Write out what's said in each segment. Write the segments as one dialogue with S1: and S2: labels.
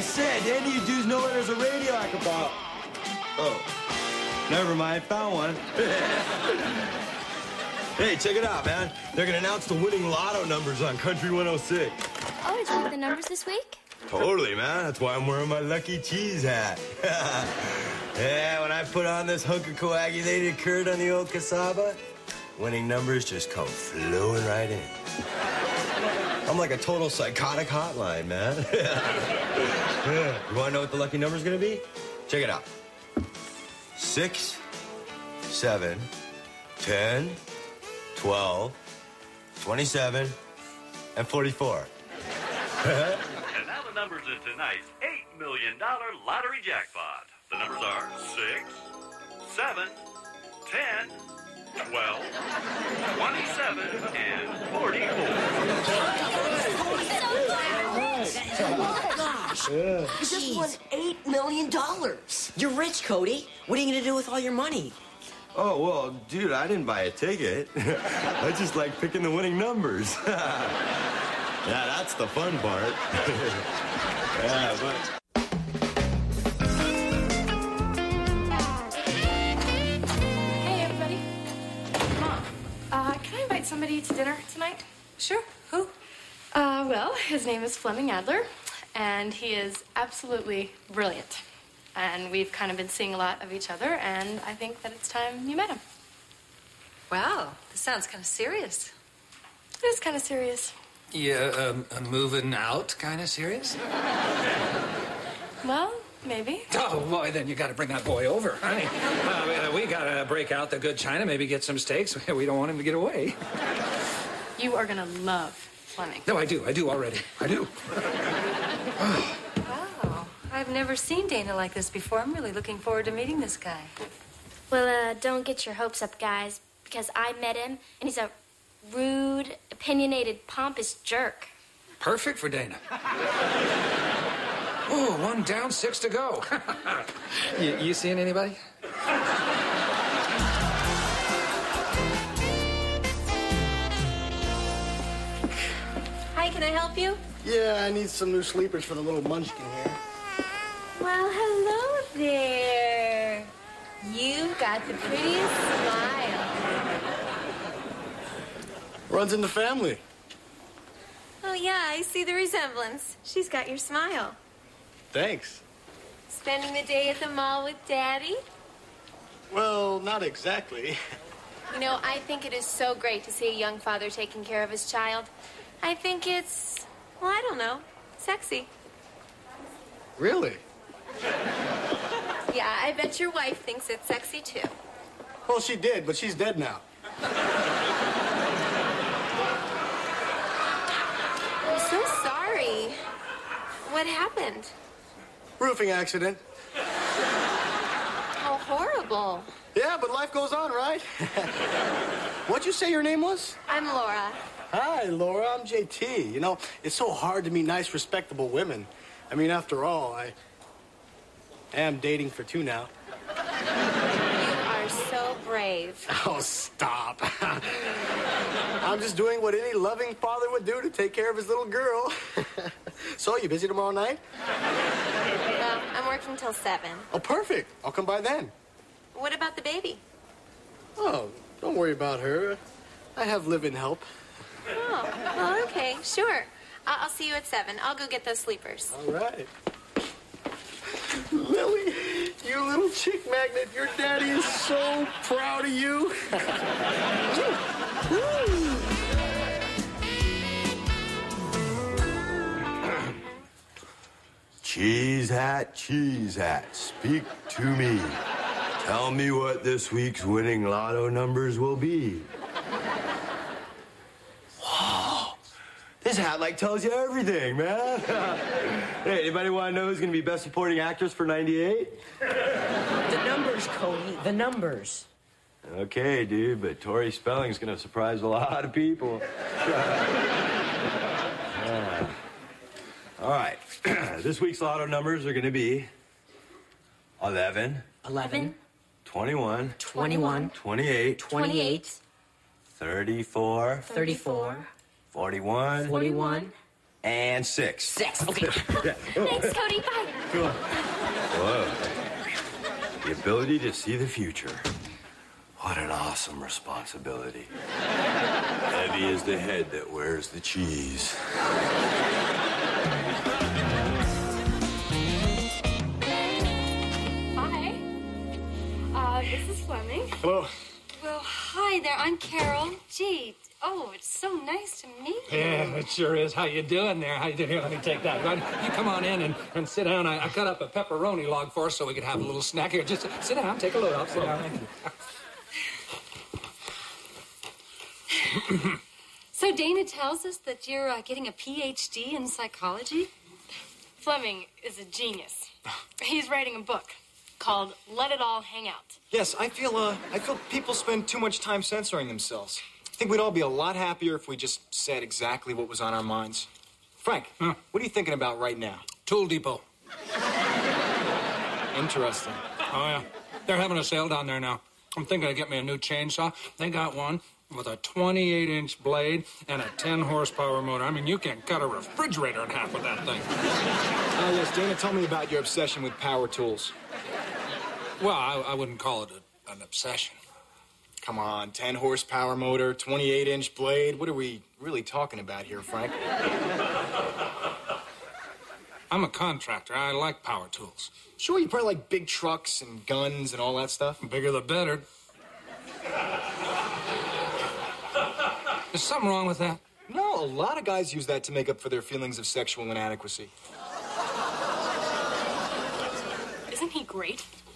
S1: said, any of you dudes know what there's a radio I can about. Oh, never mind, found one. Hey, check it out, man. They're gonna announce the winning lotto numbers on Country 106.
S2: Oh, did you get the numbers this week?
S1: Totally, man. That's why I'm wearing my lucky cheese hat. Yeah, when I put on this hunk of coagulated curd on the old cassava, winning numbers just come flowing right in. I'm like a total psychotic hotline, man. Yeah. You want to know what the lucky number's gonna be? Check it out. 6, 7, 10, 12, 27, and 44.
S3: And now the numbers in tonight's $8 million lottery jackpot. The numbers are 6, 7, 10, 12, 27, and 44.
S4: Oh, gosh. You just won $8 million. You're rich, Cody. What are you going to do with all your money?
S1: Oh, well, dude, I didn't buy a ticket. I just like picking the winning numbers. Yeah, that's the fun part. Yeah, but...
S5: Can I invite somebody to dinner tonight?
S6: Sure. Who?
S5: Well, his name is Fleming Adler, and he is absolutely brilliant. And we've kind of been seeing a lot of each other, and I think that it's time you met him.
S6: Wow, this sounds kind of serious.
S5: It is kind of serious.
S7: Yeah, moving out kind of serious?
S5: Well, maybe.
S7: Oh, boy, then you got to bring that boy over, honey. We got to break out the good china, maybe get some steaks. We don't want him to get away.
S5: You are going to love Fleming.
S7: No, I do already. I do.
S6: Wow, I've never seen Dana like this before. I'm really looking forward to meeting this guy.
S2: Well, don't get your hopes up, guys, because I met him, and he's a rude, opinionated, pompous jerk.
S7: Perfect for Dana. Oh, 1 down, 6 to go. You seeing anybody?
S6: Hi, can I help you?
S8: Yeah, I need some new sleepers for the little munchkin here.
S6: Well, hello there. You got the prettiest smile.
S8: Runs in the family.
S6: Oh, yeah, I see the resemblance. She's got your smile.
S8: Thanks.
S6: Spending the day at the mall with Daddy?
S8: Well, not exactly.
S9: You know, I think it is so great to see a young father taking care of his child. I think it's, well, I don't know, sexy.
S8: Really?
S9: Yeah, I bet your wife thinks it's sexy, too.
S8: Well, she did, but she's dead now.
S9: I'm so sorry. What happened?
S8: Roofing accident.
S9: How horrible.
S8: Yeah, but life goes on, right? What'd you say your name was?
S9: I'm Laura.
S8: Hi, Laura. I'm JT. You know, it's so hard to meet nice, respectable women. I mean, after all, I am dating for 2 now.
S9: You are so brave.
S8: Oh, stop. I'm just doing what any loving father would do to take care of his little girl. So, you busy tomorrow night?
S9: Well, I'm working till 7.
S8: Oh, perfect. I'll come by then.
S9: What about the baby?
S8: Oh, don't worry about her. I have live-in help.
S9: Oh, well, okay, sure. I'll see you at 7. I'll go get those sleepers.
S8: All right. Lily, you little chick magnet, your daddy is so proud of you.
S1: Cheese hat, speak to me. Tell me what this week's winning lotto numbers will be. Wow. This hat, like, tells you everything, man. Hey, anybody want to know who's going to be Best Supporting Actress for 98?
S4: The numbers, Cody, the numbers.
S1: Okay, dude, but Tori Spelling's going to surprise a lot of people. All right. This week's lotto numbers are going to be 11, 21, 28,
S4: 28,
S1: 34,
S4: 34,
S1: 41,
S4: 41,
S1: And 6.
S4: 6. Okay.
S2: Thanks, Cody. Bye.
S1: Come on. Whoa. The ability to see the future. What an awesome responsibility. Heavy is the head that wears the cheese.
S5: Hi. This is Fleming.
S8: Hello.
S5: Well, hi there. I'm Carol. Gee, it's so nice to meet you.
S7: Yeah, it sure is. How you doing there? How you doing? Here, let me take that. Right, you come on in and sit down. I cut up a pepperoni log for us so we could have a little snack here. Just sit down. Take a load. I'll sit down. Thank you.
S5: So Dana tells us that you're getting a PhD in psychology? Fleming is a genius. He's writing a book called Let It All Hang Out.
S10: Yes, I feel people spend too much time censoring themselves. I think we'd all be a lot happier if we just said exactly what was on our minds. Frank, what are you thinking about right now?
S7: Tool Depot.
S10: Interesting.
S7: Oh, yeah. They're having a sale down there now. I'm thinking of getting me a new chainsaw. They got one with a 28-inch blade and a 10-horsepower motor. I mean, you can cut a refrigerator in half with that thing.
S10: Oh, yes, Dana, tell me about your obsession with power tools.
S7: Well, I wouldn't call it an obsession.
S10: Come on, 10-horsepower motor, 28-inch blade. What are we really talking about here, Frank?
S7: I'm a contractor. I like power tools.
S10: Sure, you probably like big trucks and guns and all that stuff.
S7: The bigger the better. Is something wrong with that?
S10: No, a lot of guys use that to make up for their feelings of sexual inadequacy.
S5: Isn't he great?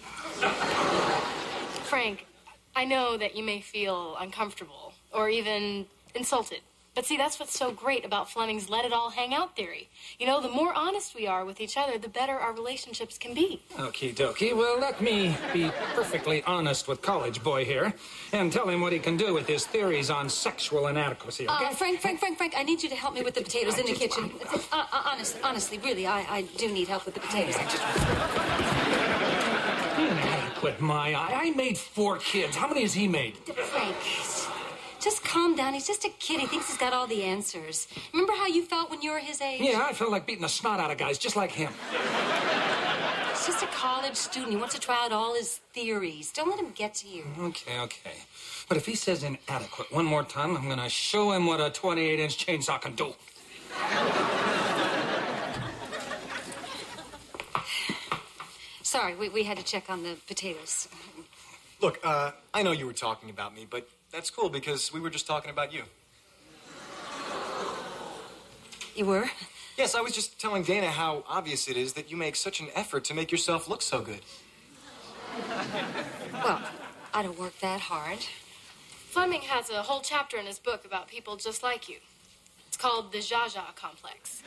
S5: Frank, I know that you may feel uncomfortable or even insulted. But see, that's what's so great about Fleming's let it all hang out theory. You know, the more honest we are with each other, the better our relationships can be.
S7: Okie dokie. Well, let me be perfectly honest with college boy here and tell him what he can do with his theories on sexual inadequacy, okay?
S11: Frank, I need you to help me with the potatoes in the kitchen. Honestly, really, I do need help with the potatoes.
S7: Inadequate, my eye. I made 4 kids. How many has he made?
S11: Frank, just calm down. He's just a kid. He thinks he's got all the answers. Remember how you felt when you were his age?
S7: Yeah, I felt like beating the snot out of guys just like him.
S11: He's just a college student. He wants to try out all his theories. Don't let him get to you.
S7: Okay. But if he says inadequate one more time, I'm going to show him what a 28-inch chainsaw can do.
S11: Sorry, we had to check on the potatoes.
S10: Look, I know you were talking about me, but that's cool because we were just talking about you.
S11: You were?
S10: Yes, I was just telling Dana how obvious it is that you make such an effort to make yourself look so good.
S11: Well, I don't work that hard.
S5: Fleming has a whole chapter in his book about people just like you. It's called the Zsa Zsa Complex.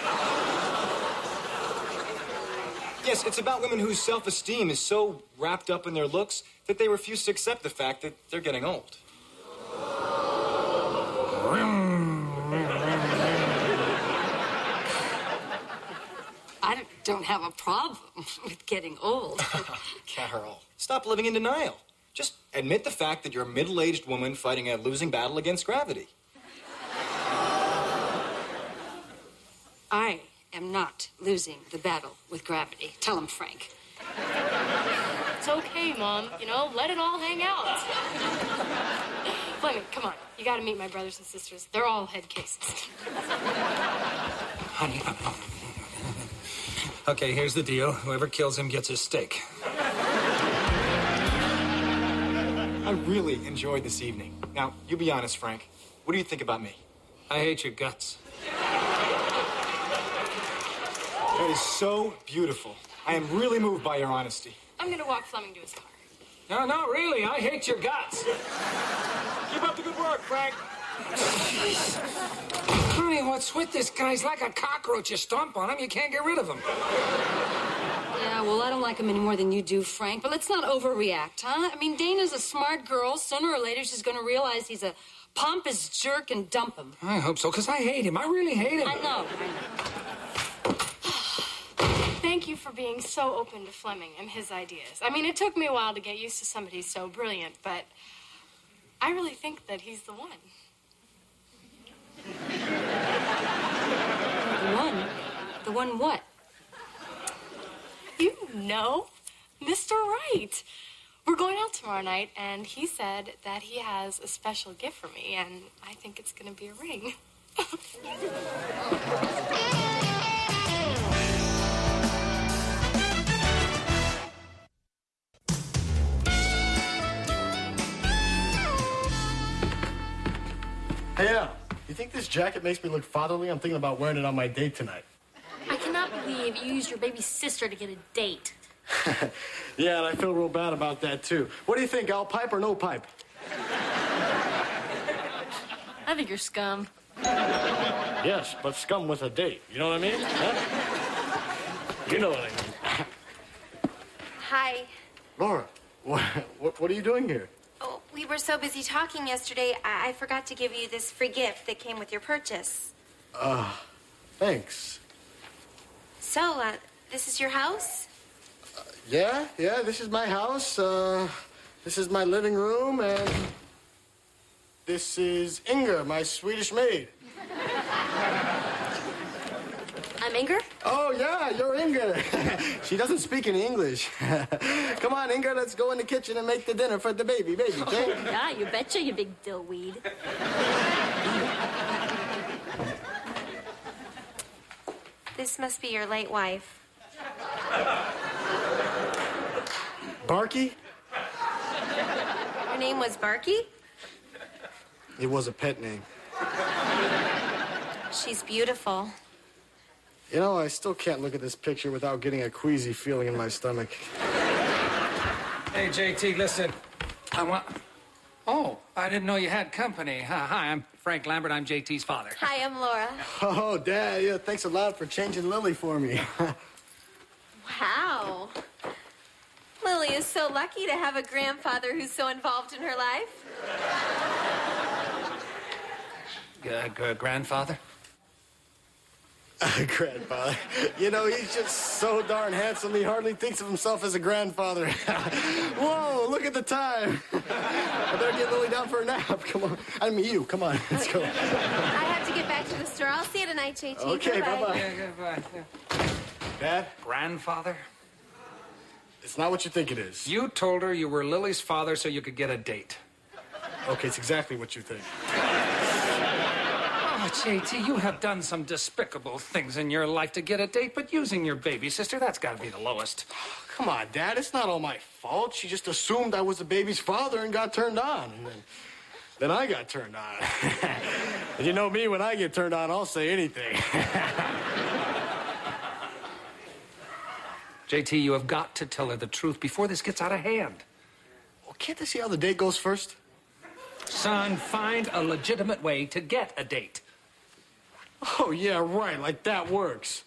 S10: Yes, it's about women whose self-esteem is so wrapped up in their looks that they refuse to accept the fact that they're getting old.
S11: I don't have a problem with getting old.
S10: Carol, stop living in denial. Just admit the fact that you're a middle-aged woman fighting a losing battle against gravity.
S11: I am not losing the battle with gravity. Tell him, Frank.
S5: It's okay, Mom. You know, let it all hang out. Fleming, come on. You gotta meet my brothers and sisters. They're all head cases.
S7: Honey. Okay, here's the deal. Whoever kills him gets his steak.
S10: I really enjoyed this evening. Now, you be honest, Frank. What do you think about me?
S7: I hate your guts.
S10: That is so beautiful. I am really moved by your honesty.
S5: I'm gonna walk Fleming to his car.
S7: No, really. I hate your guts.
S10: Keep up the good work, Frank.
S7: Honey, what's with this guy? He's like a cockroach. You stomp on him, you can't get rid of him.
S11: Yeah, well, I don't like him any more than you do, Frank. But let's not overreact, huh? I mean, Dana's a smart girl. Sooner or later, she's going to realize he's a pompous jerk and dump him.
S7: I hope so, because I hate him. I really hate him.
S11: I know.
S5: Thank you for being so open to Fleming and his ideas. I mean, it took me a while to get used to somebody so brilliant, but I really think that he's the one.
S11: The one what?
S5: You know, Mr. Right. We're going out tomorrow night, and he said that he has a special gift for me, and I think it's going to be a ring.
S8: Hey, you think this jacket makes me look fatherly? I'm thinking about wearing it on my date tonight.
S2: I cannot believe you used your baby sister to get a date.
S8: Yeah, and I feel real bad about that, too. What do you think, Al? Pipe or no pipe?
S2: I think you're scum.
S8: Yes, but scum with a date. You know what I mean? Huh? You know what I mean.
S9: Hi.
S8: Laura, what are you doing here?
S9: Oh, we were so busy talking yesterday, I forgot to give you this free gift that came with your purchase.
S8: Thanks.
S9: So, this is your house?
S8: Yeah, this is my house. This is my living room, and this is Inger, my Swedish maid.
S2: I'm Inger?
S8: Oh, yeah, you're Inger. She doesn't speak any English. Come on, Inger, let's go in the kitchen and make the dinner for the baby, okay?
S2: Yeah, you betcha, you big dillweed.
S9: This must be your late wife.
S8: Barky?
S9: Her name was Barky?
S8: It was a pet name.
S9: She's beautiful.
S8: You know, I still can't look at this picture without getting a queasy feeling in my stomach.
S7: Hey, JT, listen. Oh, I didn't know you had company. Hi, I'm Frank Lambert. I'm JT's father.
S9: Hi, I'm Laura.
S8: Oh, Dad, yeah, thanks a lot for changing Lily for me.
S9: Wow. Lily is so lucky to have a grandfather who's so involved in her life.
S7: Grandfather?
S8: Grandfather. You know, he's just so darn handsome, he hardly thinks of himself as a grandfather. Whoa, look at the time. I better get Lily down for a nap. Come on. I mean, you. Come on. Let's go.
S9: I have to get back to the store. I'll see you tonight, JT.
S8: Okay, bye-bye.
S7: Yeah, goodbye. Yeah.
S8: Dad?
S7: Grandfather?
S8: It's not what you think it is.
S7: You told her you were Lily's father so you could get a date.
S8: Okay, it's exactly what you think.
S7: Oh, JT, you have done some despicable things in your life to get a date, but using your baby sister, that's got to be the lowest.
S8: Come on, Dad, it's not all my fault. She just assumed I was the baby's father and got turned on. And then I got turned on. And you know me, when I get turned on, I'll say anything.
S7: JT, you have got to tell her the truth before this gets out of hand.
S8: Well, can't they see how the date goes first?
S7: Son, find a legitimate way to get a date.
S8: Oh, yeah, right, like that works.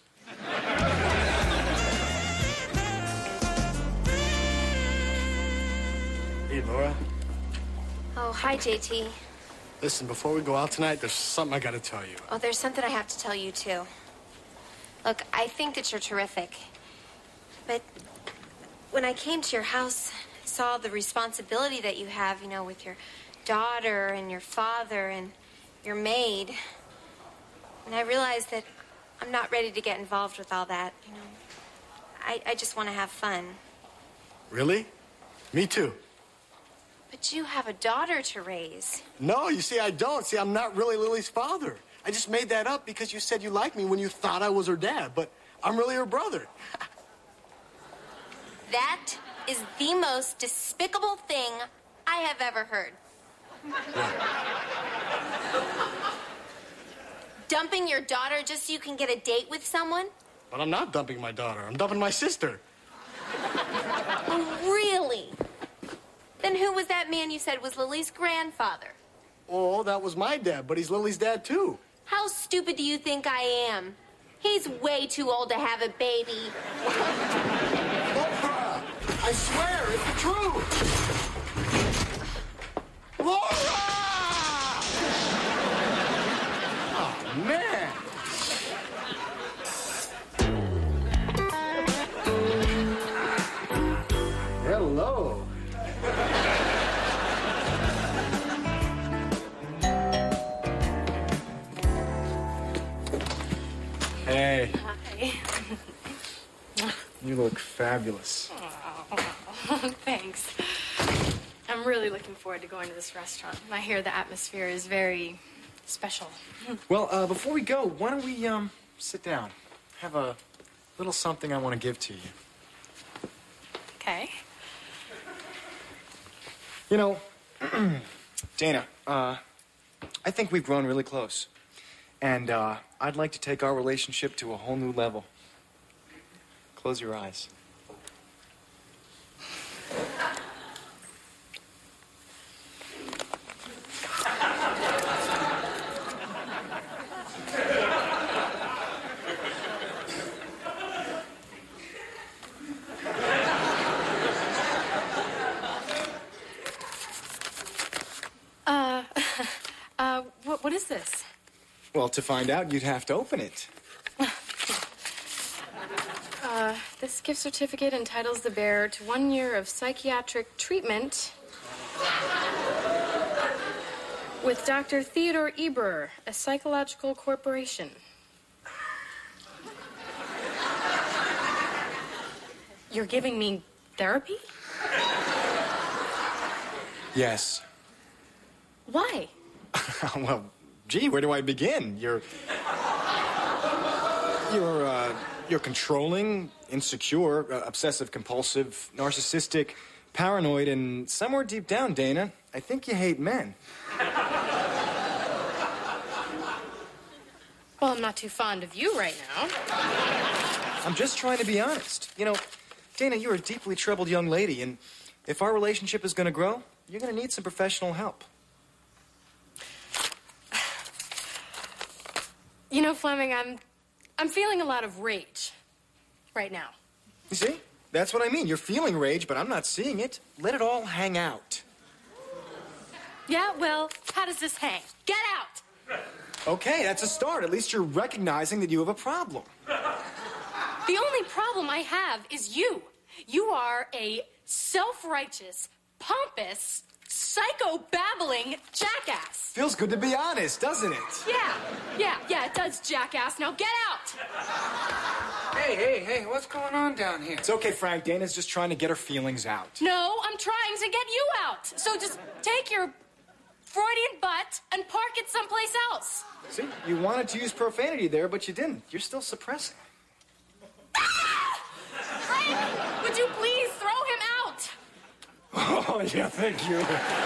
S8: Hey, Laura.
S9: Oh, hi, JT.
S8: Listen, before we go out tonight, there's something I gotta tell you.
S9: Oh, there's something I have to tell you, too. Look, I think that you're terrific. But when I came to your house, I saw the responsibility that you have, you know, with your daughter and your father and your maid. And I realized that I'm not ready to get involved with all that, you know. I just want to have fun.
S8: Really? Me too.
S9: But you have a daughter to raise.
S8: No, you see, I don't. See, I'm not really Lily's father. I just made that up because you said you liked me when you thought I was her dad, but I'm really her brother.
S9: That is the most despicable thing I have ever heard. Dumping your daughter just so you can get a date with someone?
S8: But I'm not dumping my daughter. I'm dumping my sister.
S9: Really? Then who was that man you said was Lily's grandfather?
S8: Oh, that was my dad, but he's Lily's dad, too.
S9: How stupid do you think I am? He's way too old to have a baby.
S8: Laura! I swear, it's the truth! Laura! Oh, man! Hello. Hey.
S5: Hi.
S10: You look fabulous.
S5: Oh, thanks. I'm really looking forward to going to this restaurant. I hear the atmosphere is very special.
S10: Well, before we go, why don't we, sit down? Have a little something I want to give to you.
S5: Okay.
S10: You know, Dana, I think we've grown really close. And, I'd like to take our relationship to a whole new level. Close your eyes.
S5: What is this?
S10: Well, to find out, you'd have to open it.
S5: This gift certificate entitles the bearer to 1 year of psychiatric treatment with Dr. Theodore Eber, a psychological corporation. You're giving me therapy?
S10: Yes.
S5: Why?
S10: Well, gee, where do I begin? You're controlling, insecure, obsessive-compulsive, narcissistic, paranoid, and somewhere deep down, Dana, I think you hate men.
S5: Well, I'm not too fond of you right now.
S10: I'm just trying to be honest. You know, Dana, you're a deeply troubled young lady, and if our relationship is going to grow, you're going to need some professional help.
S5: You know, Fleming, I'm feeling a lot of rage right now.
S10: You see? That's what I mean. You're feeling rage, but I'm not seeing it. Let it all hang out.
S5: Yeah, well, how does this hang? Get out!
S10: Okay, that's a start. At least you're recognizing that you have a problem.
S5: The only problem I have is you. You are a self-righteous, pompous, psycho-babbling jackass.
S10: Feels good to be honest, doesn't it?
S5: Yeah, it does, jackass. Now get out!
S7: Hey, what's going on down here?
S10: It's okay, Frank. Dana's just trying to get her feelings out.
S5: No, I'm trying to get you out. So just take your Freudian butt and park it someplace else.
S10: See, you wanted to use profanity there, but you didn't. You're still suppressing.
S5: Frank, would you please throw him out?
S10: Oh, yeah, thank you.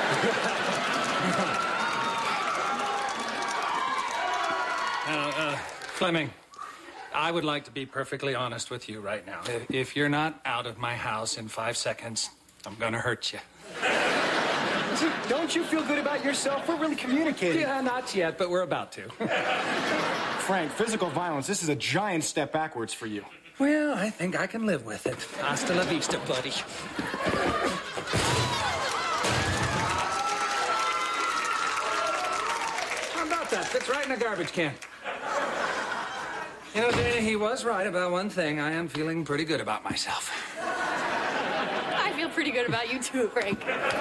S7: Fleming, I would like to be perfectly honest with you right now. If you're not out of my house in 5 seconds, I'm gonna hurt you.
S10: See, don't you feel good about yourself? We're really communicating.
S7: Yeah, not yet, but we're about to.
S10: Frank, physical violence, this is a giant step backwards for you.
S7: Well, I think I can live with it. Hasta la vista, buddy. How about that? Fits right in a garbage can. You know, Dana, he was right about one thing. I am feeling pretty good about myself.
S5: I feel pretty good about you too, Frank.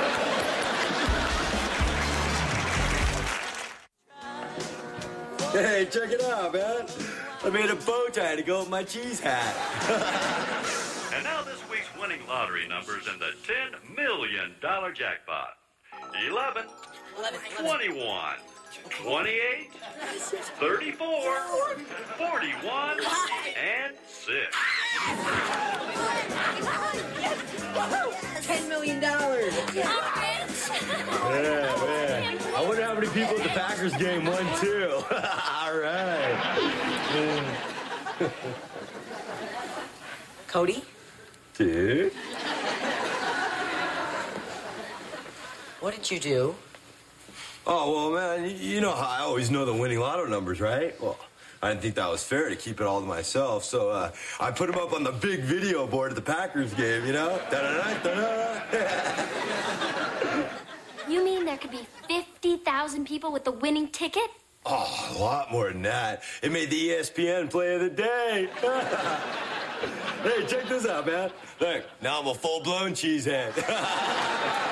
S1: Hey, check it out, man. I made a bow tie to go with my cheese hat.
S3: And now this week's winning lottery numbers in the $10 million jackpot. 11, 21, 28, 34, 41, and 6.
S4: $10 million.
S1: Yeah, man. I wonder how many people at the Packers game won, too. All right.
S4: Cody?
S1: Dude?
S4: What did you do?
S1: Oh, well, man, you know how I always know the winning lotto numbers, right? Well, I didn't think that was fair to keep it all to myself, so I put them up on the big video board at the Packers game, you know? Da-da-da-da-da.
S2: You mean there could be 50,000 people with the winning ticket?
S1: Oh, a lot more than that. It made the ESPN play of the day. Hey, check this out, man. Look, now I'm a full-blown cheesehead.